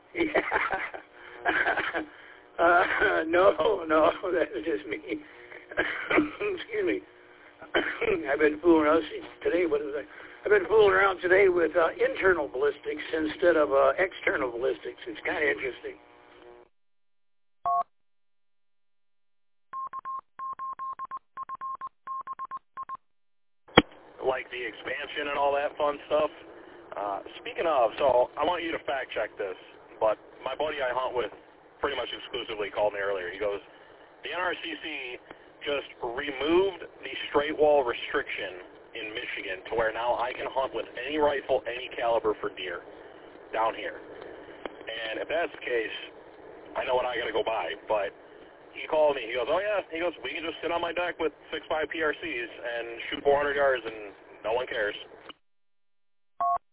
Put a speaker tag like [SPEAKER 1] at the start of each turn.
[SPEAKER 1] Yeah. No, that's just me. Excuse me. I've been fooling around today. I've been fooling around today with internal ballistics instead of external ballistics. It's kind of interesting.
[SPEAKER 2] Like the expansion and all that fun stuff. Speaking of, so I want you to fact check this, but my buddy I hunt with pretty much exclusively called me earlier. He goes, the NRCC just removed the straight wall restriction in Michigan to where now I can hunt with any rifle, any caliber for deer down here. And if that's the case, I know what I got to go buy, but he called me. He goes, oh, yeah. He goes, we can just sit on my deck with 6.5 PRCs and shoot 400 yards and no one cares.